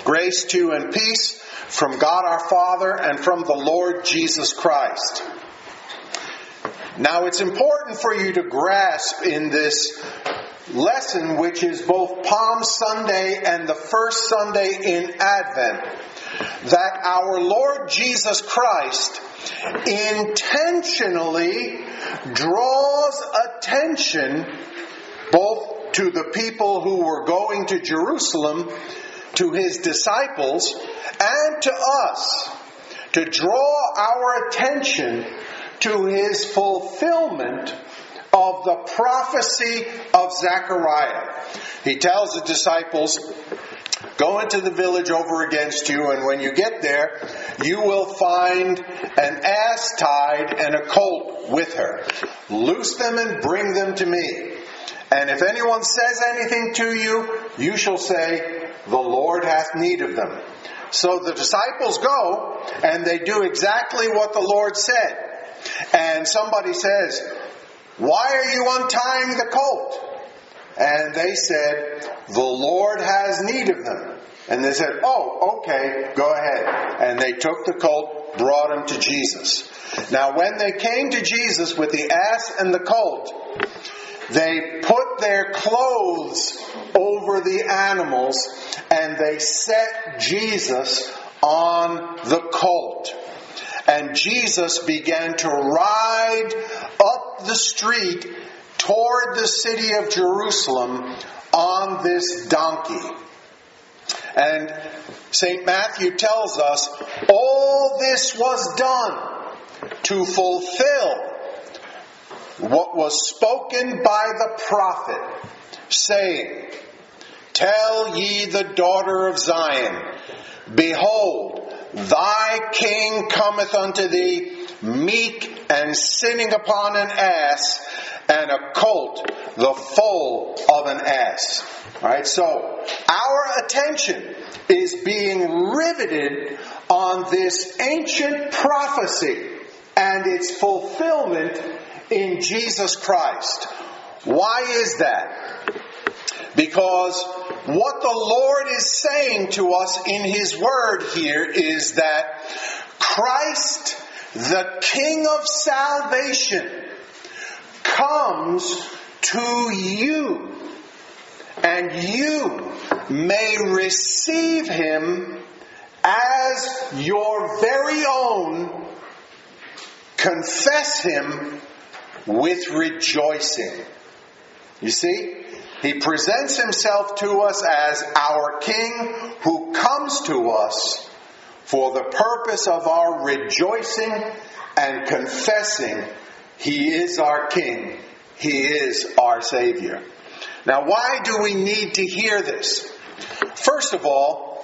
Grace to you and peace from God our Father and from the Lord Jesus Christ. Now it's important for you to grasp in this lesson, which is both Palm Sunday and the first Sunday in Advent, that our Lord Jesus Christ intentionally draws attention both to the people who were going to Jerusalem, to His disciples, and to us, to draw our attention to His fulfillment of the prophecy of Zechariah. He tells the disciples, go into the village over against you, and when you get there, you will find an ass tied and a colt with her. Loose them and bring them to me. And if anyone says anything to you, you shall say, the Lord hath need of them. So the disciples go, and they do exactly what the Lord said. And somebody says, why are you untying the colt? And they said, the Lord has need of them. And they said, oh, okay, go ahead. And they took the colt, brought him to Jesus. Now when they came to Jesus with the ass and the colt, they put their clothes over the animals and they set Jesus on the colt. And Jesus began to ride up the street toward the city of Jerusalem on this donkey. And St. Matthew tells us all this was done to fulfill what was spoken by the prophet, saying, tell ye the daughter of Zion, behold, thy king cometh unto thee, meek and sitting upon an ass, and a colt, the foal of an ass. Alright, so our attention is being riveted on this ancient prophecy and its fulfillment in Jesus Christ. Why is that? Because what the Lord is saying to us in His Word here is that Christ, the King of salvation, comes to you, and you may receive Him as your very own, confess Him with rejoicing. You see? He presents Himself to us as our King who comes to us for the purpose of our rejoicing and confessing He is our King. He is our Savior. Now, why do we need to hear this? First of all,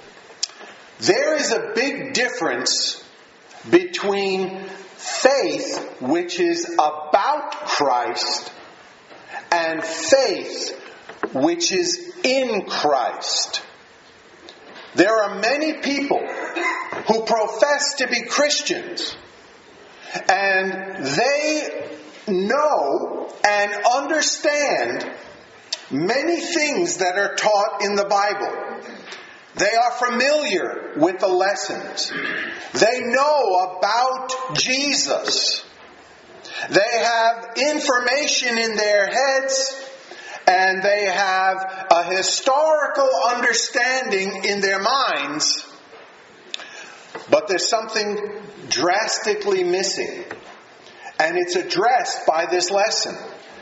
there is a big difference between faith, which is about Christ, and faith, which is in Christ. There are many people who profess to be Christians, and they know and understand many things that are taught in the Bible. They are familiar with the lessons. They know about Jesus. They have information in their heads, and they have a historical understanding in their minds. But there's something drastically missing. And it's addressed by this lesson.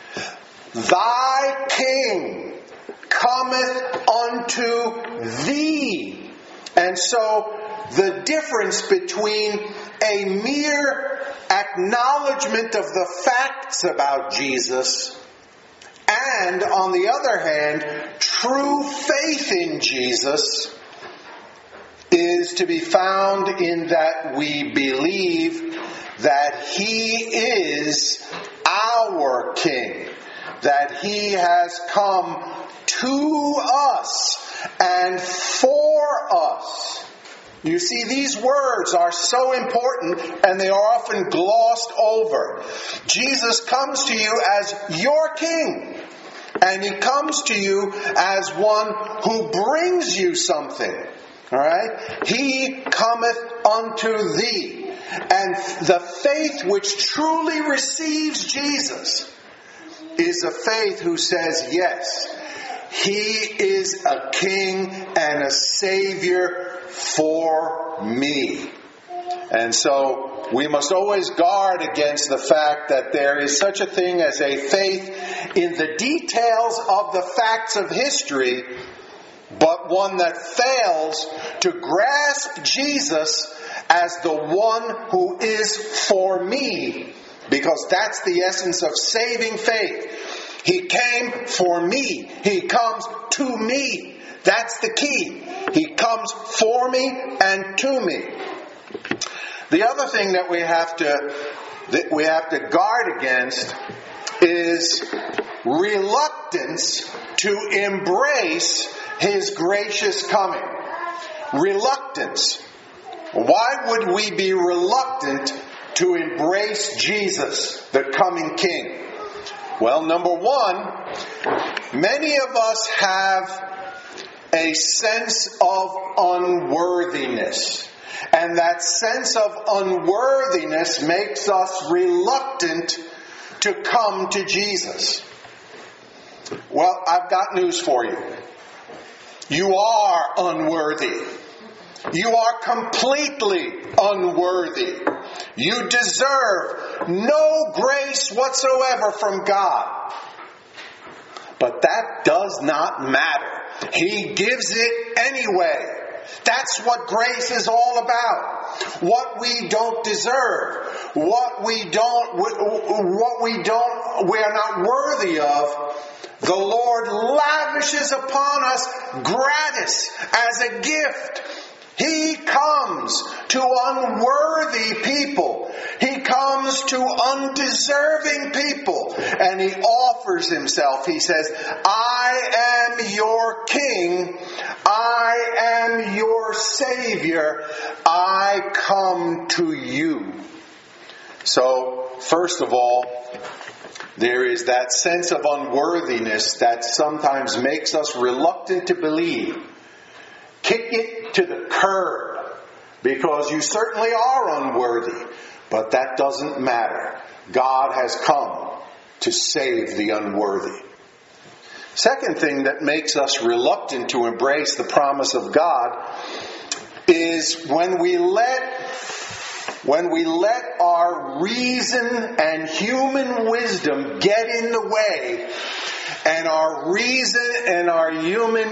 Thy King cometh unto thee. And so the difference between a mere acknowledgement of the facts about Jesus and, on the other hand, true faith in Jesus is to be found in that we believe that He is our King, that He has come to us and for us. You see, these words are so important and they are often glossed over. Jesus comes to you as your King. And He comes to you as one who brings you something. All right? He cometh unto thee. And the faith which truly receives Jesus is a faith who says, yes, He is a King and a Savior for me. And so we must always guard against the fact that there is such a thing as a faith in the details of the facts of history, but one that fails to grasp Jesus as the one who is for me, because that's the essence of saving faith. He came for me. He comes to me. That's the key. He comes for me and to me. The other thing that we have to guard against is reluctance to embrace His gracious coming. Reluctance. Why would we be reluctant to embrace Jesus, the coming King? Well, number one, many of us have a sense of unworthiness. And that sense of unworthiness makes us reluctant to come to Jesus. Well, I've got news for you. You are unworthy. You are completely unworthy. You deserve no grace whatsoever from God. But that does not matter. He gives it anyway. That's what grace is all about. What we don't deserve, what we are not worthy of, the Lord lavishes upon us gratis as a gift. He comes to unworthy people. He comes to undeserving people. And He offers Himself. He says, I am your King. I am your Savior. I come to you. So, first of all, there is that sense of unworthiness that sometimes makes us reluctant to believe. Kick it to the curb, because you certainly are unworthy, but that doesn't matter. God has come to save the unworthy. Second thing that makes us reluctant to embrace the promise of God is when we let our reason and human wisdom get in the way, and our reason and our human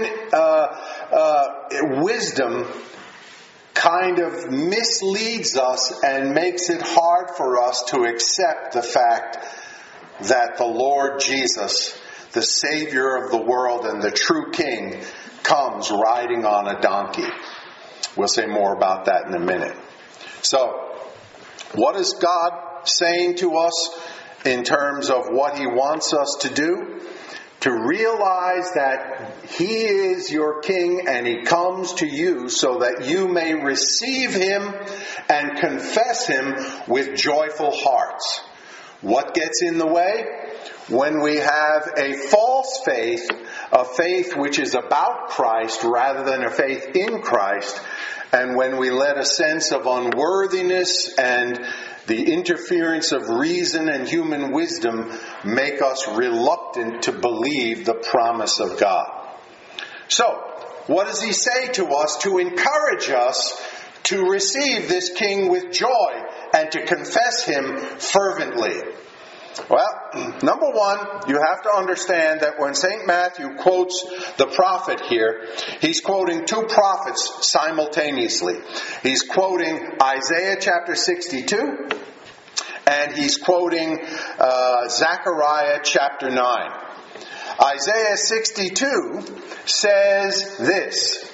wisdom kind of misleads us and makes it hard for us to accept the fact that the Lord Jesus, the Savior of the world and the true King, comes riding on a donkey. We'll say more about that in a minute. So, what is God saying to us in terms of what He wants us to do? To realize that He is your King and He comes to you so that you may receive Him and confess Him with joyful hearts. What gets in the way? When we have a false faith, a faith which is about Christ rather than a faith in Christ, and when we let a sense of unworthiness and the interference of reason and human wisdom make us reluctant to believe the promise of God. So, what does He say to us to encourage us to receive this King with joy and to confess Him fervently? Well, number one, you have to understand that when St. Matthew quotes the prophet here, he's quoting two prophets simultaneously. He's quoting Isaiah chapter 62, and he's quoting Zechariah chapter 9. Isaiah 62 says this: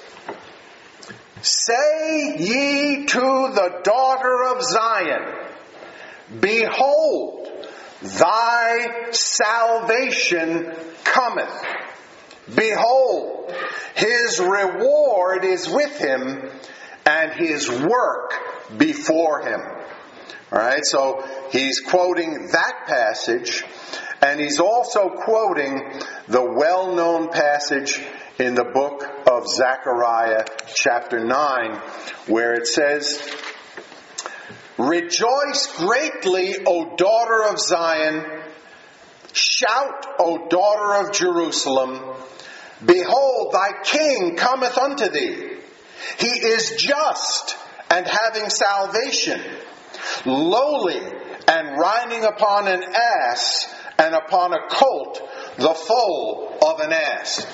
Say ye to the daughter of Zion, Behold, thy salvation cometh. Behold, his reward is with him, and his work before him. Alright, so he's quoting that passage, and he's also quoting the well-known passage in the book of Zechariah chapter 9, where it says, "Rejoice greatly, O daughter of Zion. Shout, O daughter of Jerusalem. Behold, thy king cometh unto thee. He is just and having salvation, lowly and riding upon an ass, and upon a colt, the foal of an ass."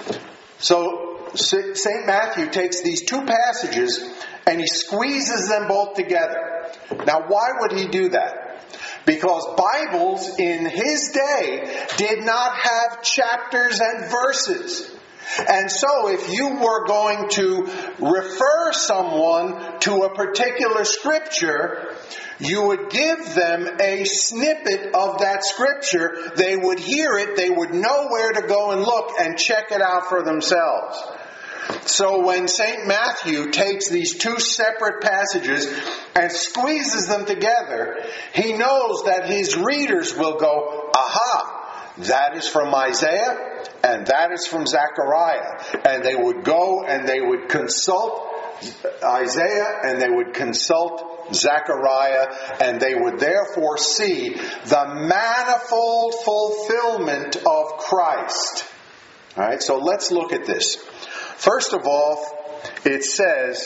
So St. Matthew takes these two passages and he squeezes them both together. Now, why would he do that? Because Bibles in his day did not have chapters and verses. And so if you were going to refer someone to a particular scripture, you would give them a snippet of that scripture. They would hear it, they would know where to go and look and check it out for themselves. So when St. Matthew takes these two separate passages and squeezes them together, he knows that his readers will go, aha, that is from Isaiah and that is from Zechariah. And they would go and they would consult Isaiah and they would consult Zechariah, and they would therefore see the manifold fulfillment of Christ. All right, so let's look at this. First of all, it says,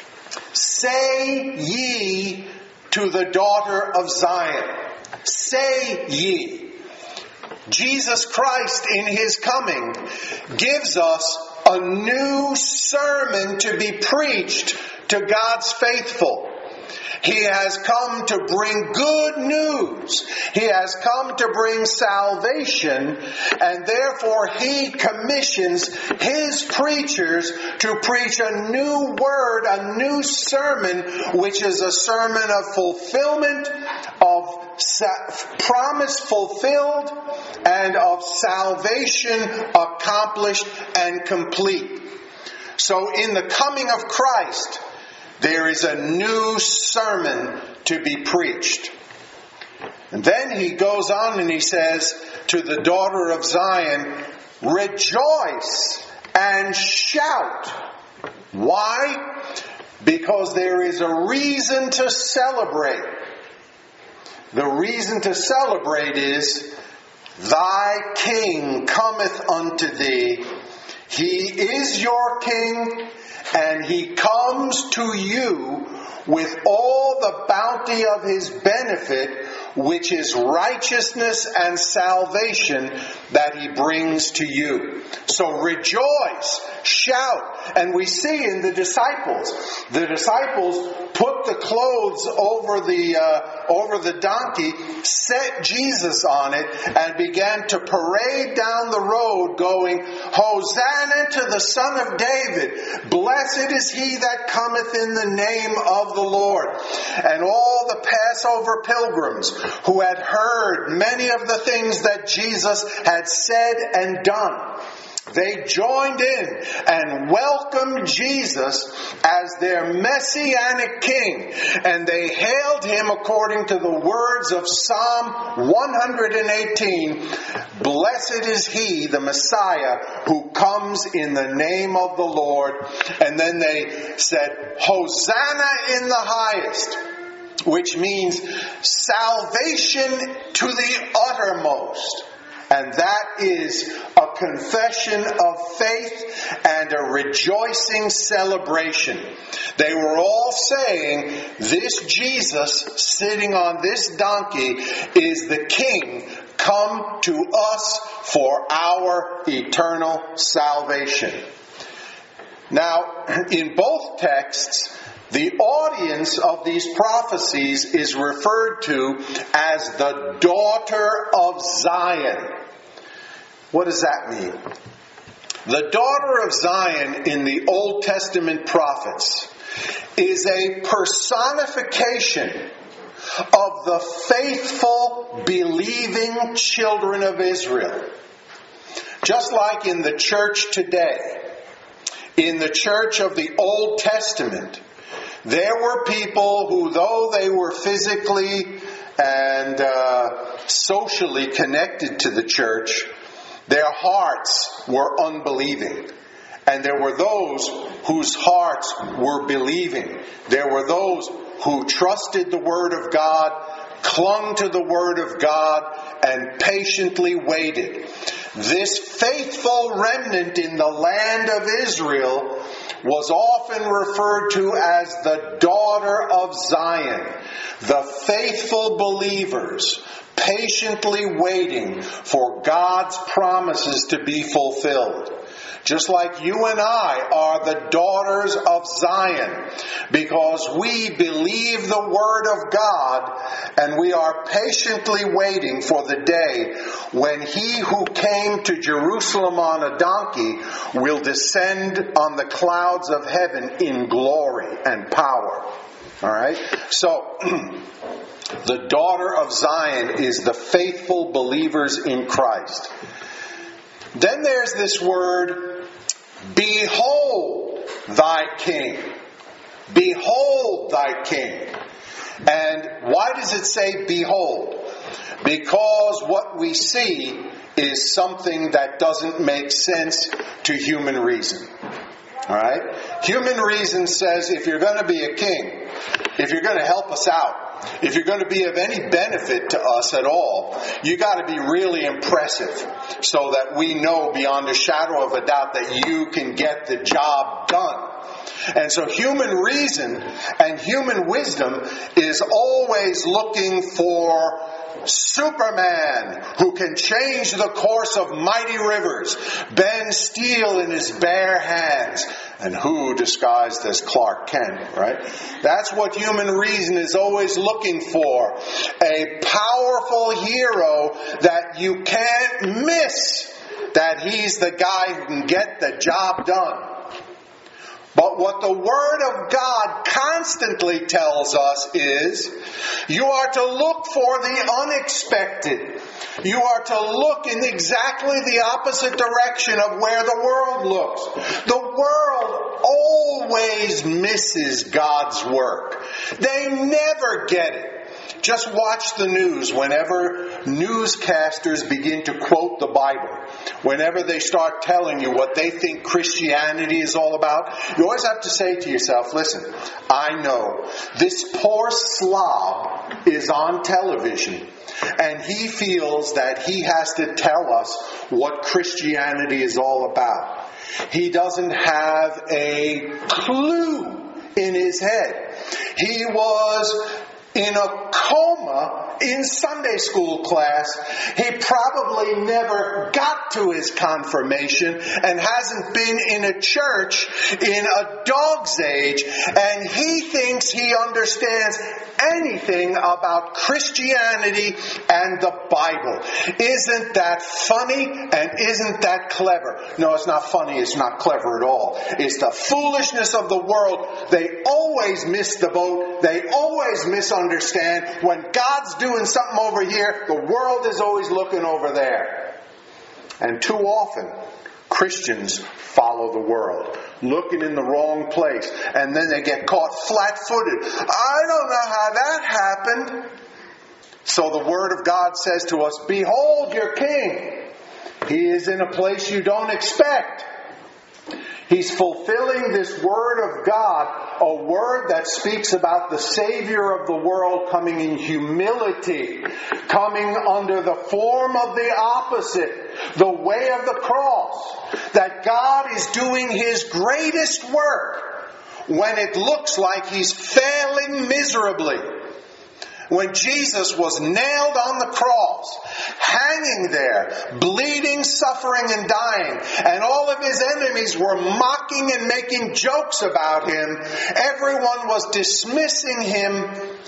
"Say ye to the daughter of Zion." Say ye. Jesus Christ in His coming gives us a new sermon to be preached to God's faithful. He has come to bring good news. He has come to bring salvation, and therefore He commissions His preachers to preach a new word, a new sermon, which is a sermon of fulfillment, of promise fulfilled, and of salvation accomplished and complete. So in the coming of Christ, there is a new sermon to be preached. And then he goes on and he says to the daughter of Zion, "Rejoice and shout." Why? Because there is a reason to celebrate. The reason to celebrate is, "Thy King cometh unto thee. He is your King, and He comes to you with all the bounty of His benefit, which is righteousness and salvation that He brings to you." So rejoice, shout. And we see in the disciples put the clothes over the donkey, set Jesus on it, and began to parade down the road going, "Hosanna to the Son of David. Blessed is He that cometh in the name of the Lord." And all the Passover pilgrims who had heard many of the things that Jesus had said and done, they joined in and welcomed Jesus as their Messianic King. And they hailed Him according to the words of Psalm 118, "Blessed is He, the Messiah, who comes in the name of the Lord." And then they said, "Hosanna in the highest," which means salvation to the uttermost. And that is a confession of faith and a rejoicing celebration. They were all saying, this Jesus sitting on this donkey is the King come to us for our eternal salvation. Now, in both texts, the audience of these prophecies is referred to as the daughter of Zion. What does that mean? The daughter of Zion in the Old Testament prophets is a personification of the faithful, believing children of Israel. Just like in the church today, in the church of the Old Testament, there were people who, though they were physically and socially connected to the church, their hearts were unbelieving. And there were those whose hearts were believing. There were those who trusted the Word of God, clung to the Word of God, and patiently waited. This faithful remnant in the land of Israel was often referred to as the daughter of Zion, the faithful believers, patiently waiting for God's promises to be fulfilled. Just like you and I are the daughters of Zion, because we believe the Word of God, and we are patiently waiting for the day when He who came to Jerusalem on a donkey will descend on the clouds of heaven in glory and power. All right? So, the daughter of Zion is the faithful believers in Christ. Then there's this word, behold thy king. Behold thy king. And why does it say behold? Because what we see is something that doesn't make sense to human reason. Alright? Human reason says if you're going to be a king, if you're going to help us out, if you're going to be of any benefit to us at all, you got to be really impressive so that we know beyond a shadow of a doubt that you can get the job done. And so human reason and human wisdom is always looking for Superman who can change the course of mighty rivers, bend steel in his bare hands, and who disguised as Clark Kent, right? That's what human reason is always looking for. A powerful hero that you can't miss, that he's the guy who can get the job done. But what the Word of God constantly tells us is, you are to look for the unexpected. You are to look in exactly the opposite direction of where the world looks. The world always misses God's work. They never get it. Just watch the news whenever newscasters begin to quote the Bible. Whenever they start telling you what they think Christianity is all about, you always have to say to yourself, listen, I know this poor slob is on television and he feels that he has to tell us what Christianity is all about. He doesn't have a clue in his head. He was in a coma in Sunday school class. He probably never got to his confirmation and hasn't been in a church in a dog's age, and he thinks he understands anything about Christianity and the Bible. Isn't that funny and isn't that clever? No, it's not funny, it's not clever at all. It's the foolishness of the world. They always miss the boat. They always misunderstand. When God's doing something over here, the world is always looking over there. And too often, Christians follow the world, looking in the wrong place, and then they get caught flat-footed. I don't know how that happened. So the Word of God says to us, behold your king. He is in a place you don't expect. He's fulfilling this Word of God, a Word that speaks about the Savior of the world coming in humility, coming under the form of the opposite, the way of the cross, that God is doing His greatest work when it looks like He's failing miserably. When Jesus was nailed on the cross, hanging there, bleeding, suffering, and dying, and all of His enemies were mocking and making jokes about Him, everyone was dismissing Him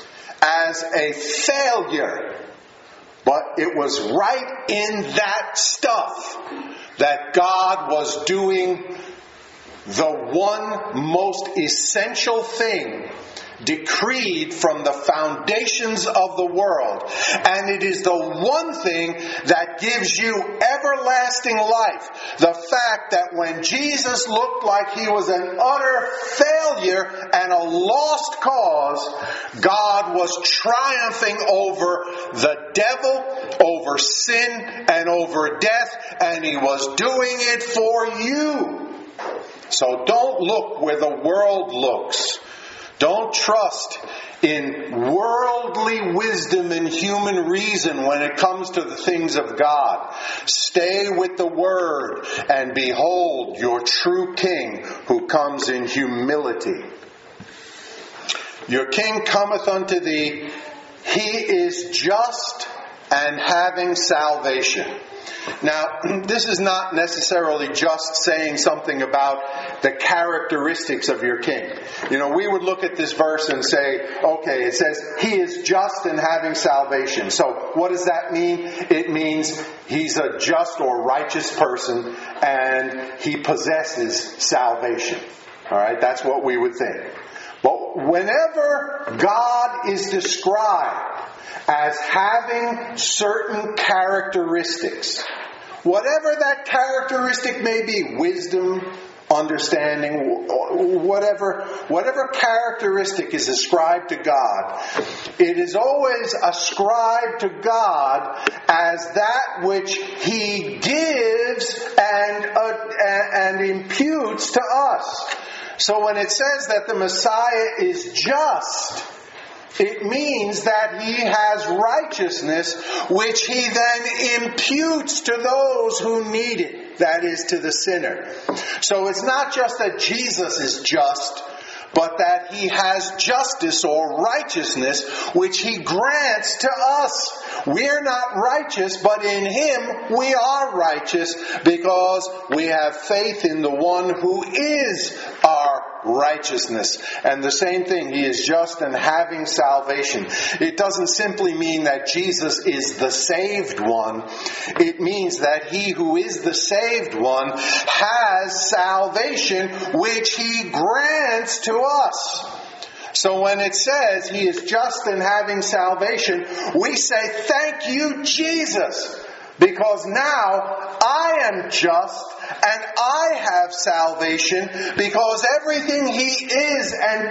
as a failure. But it was right in that stuff that God was doing the one most essential thing decreed from the foundations of the world. And it is the one thing that gives you everlasting life. The fact that when Jesus looked like He was an utter failure and a lost cause, God was triumphing over the devil, over sin, and over death, and He was doing it for you. So don't look where the world looks. Don't trust in worldly wisdom and human reason when it comes to the things of God. Stay with the Word, and behold your true King who comes in humility. Your King cometh unto thee. He is just and having salvation. Now, this is not necessarily just saying something about the characteristics of your king. You know, we would look at this verse and say, okay, it says, he is just and having salvation. So what does that mean? It means he's a just or righteous person and he possesses salvation. All right, that's what we would think. But whenever God is described as having certain characteristics, whatever that characteristic may be, wisdom, understanding, whatever characteristic is ascribed to God, it is always ascribed to God as that which He gives and imputes to us. So when it says that the Messiah is just, it means that He has righteousness which He then imputes to those who need it, that is, to the sinner. So it's not just that Jesus is just, but that He has justice or righteousness which He grants to us. We're not righteous, but in Him we are righteous because we have faith in the one who is our righteousness. And the same thing, He is just and having salvation. It doesn't simply mean that Jesus is the saved one. It means that He who is the saved one has salvation which He grants to us. So when it says He is just and having salvation, we say, thank you, Jesus, because now I am just and I have salvation because everything He is and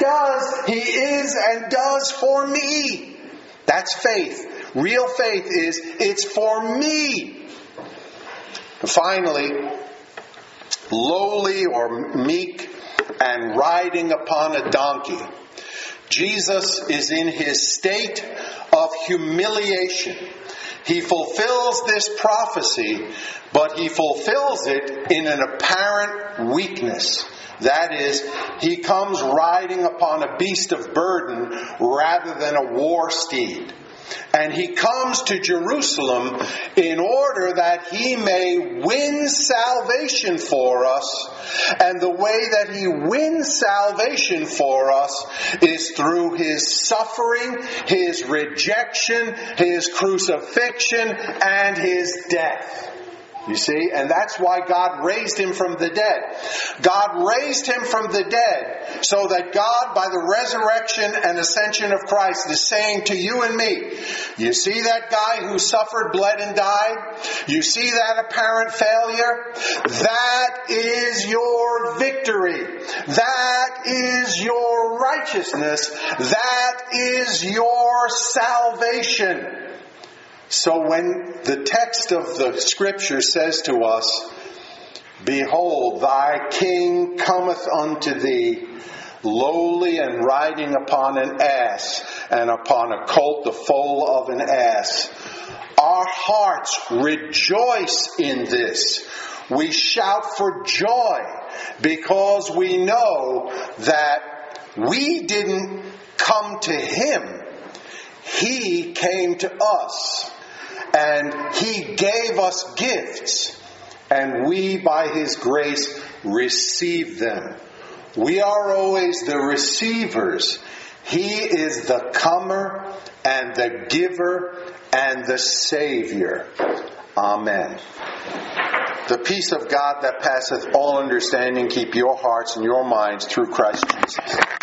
does for me. That's faith. Real faith is, it's for me. Finally, lowly or meek and riding upon a donkey. Jesus is in His state of humiliation. He fulfills this prophecy, but He fulfills it in an apparent weakness. That is, He comes riding upon a beast of burden rather than a war steed. And He comes to Jerusalem in order that He may win salvation for us. And the way that He wins salvation for us is through His suffering, His rejection, His crucifixion, and His death. You see? And that's why God raised Him from the dead. God raised Him from the dead so that God, by the resurrection and ascension of Christ, is saying to you and me, you see that guy who suffered, bled, and died? You see that apparent failure? That is your victory. That is your righteousness. That is your salvation. So when the text of the Scripture says to us, behold, thy King cometh unto thee, lowly and riding upon an ass, and upon a colt the foal of an ass. Our hearts rejoice in this. We shout for joy because we know that we didn't come to Him. He came to us. And He gave us gifts, and we, by His grace, receive them. We are always the receivers. He is the comer and the giver and the Savior. Amen. The peace of God that passeth all understanding keep your hearts and your minds through Christ Jesus.